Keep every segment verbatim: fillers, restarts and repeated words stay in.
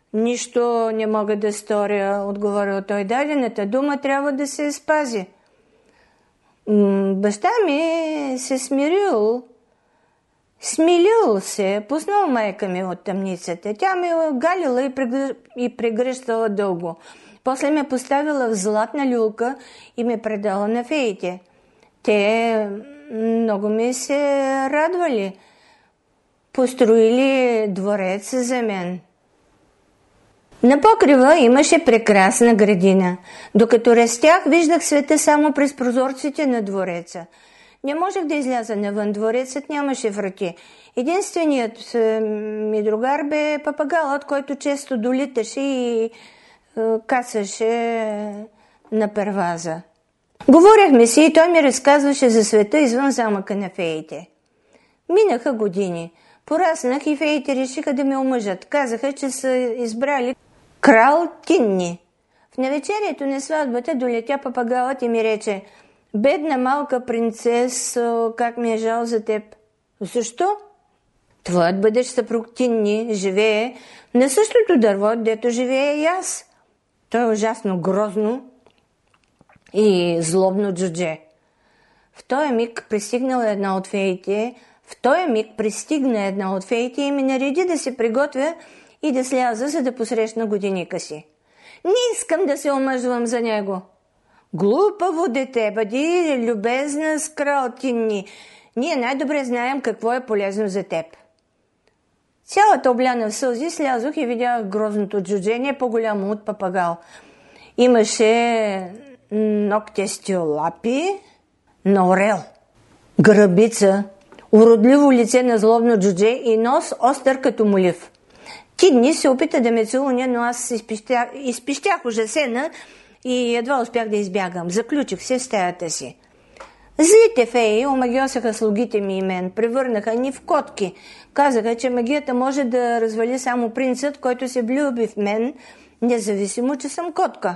Нищо не мога да сторя, отговорил той. Дадената дума трябва да се спази. Баща ми се смирил, смилил се, пуснал майка ми от тъмницата. Тя ме галила и, прегръ... и прегръщала дълго. После ме поставила в златна люлка и ме предала на феите. Те много ми се радвали. Построили дворец за мен. На покрива имаше прекрасна градина. Докато растях, виждах света само през прозорците на двореца. Не можех да изляза навън, дворецът нямаше врати. Единственият ми другар бе папагалът, който често долиташе и е, кацаше на перваза. Говорехме си и той ми разказваше за света извън замъка на феите. Минаха години. Пораснах и феите решиха да ме омъжат. Казаха, че са избрали крал Тинни. В навечерието на сватбата долетя папагалът и ми рече: бедна малка принцесо, как ми е жал за теб. Защо? Твоят бъдещ съпруг Тинни живее на същото дърво, дето живее и аз. Той е ужасно грозно и злобно джудже. В този миг пристигнала една от феите, в този миг пристигна една от феите и ми нареди да се приготвя и да сляза, за да посрещна годиника си. Не искам да се омъжвам за него. Глупаво дете, бъди любезна с крал Тинни. Ние най-добре знаем какво е полезно за теб. Цялата обляна в сълзи слязох и видях грозното джуджение, по-голямо от папагал. Имаше ногтести лапи на орел, грабица, уродливо лице на злобно джудже и нос остър като молив. Тинни се опита да ме целуня, но аз изпищях, изпищях ужасена и едва успях да избягам. Заключих се в стаята си. Злите феи омагиосаха слугите ми и мен, превърнаха ни в котки. Казаха, че магията може да развали само принцът, който се влюби в мен, независимо, че съм котка.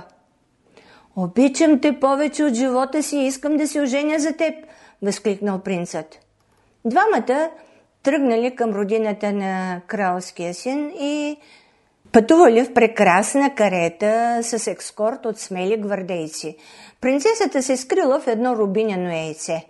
Обичам те повече от живота си и искам да се оженя за теб, възкликнал принцът. Двамата тръгнали към родината на кралския син и пътували в прекрасна карета с екскорт от смели гвардейци. Принцесата се скрила в едно рубиняно яйце.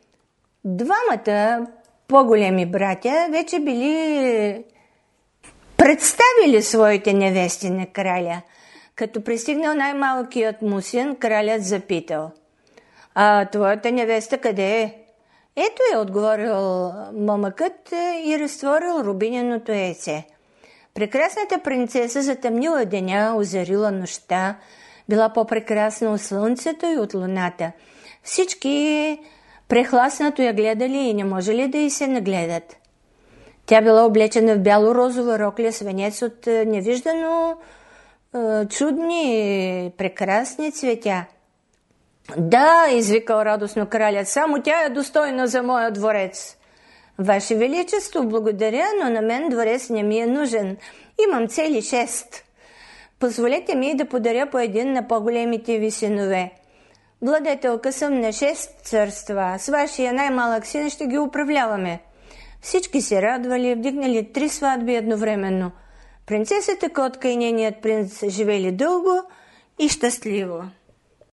Двамата по-големи братя вече били представили своите невести на краля. Като пристигнал най-малкият му син, кралят запитал: а твоята невеста къде е? Ето е, отговорил момъкът и разтворил рубиняното яйце. Прекрасната принцеса затъмнила деня, озарила нощта, била по-прекрасна от слънцето и от луната. Всички прехласнато я гледали и не можели да й се нагледат. Тя била облечена в бяло-розова рокля с венец от невиждано е, чудни, прекрасни цветя. Да, извикал радостно кралят, само тя е достойна за моя дворец. Ваше Величество, благодаря, но на мен дворец не ми е нужен. Имам цели шест. Позволете ми да подаря по един на по-големите ви синове. Владетелка съм на шест царства. С вашия най-малък син ще ги управляваме. Всички се радвали, вдигнали три сватби едновременно. Принцесата Котка и нейният принц живели дълго и щастливо.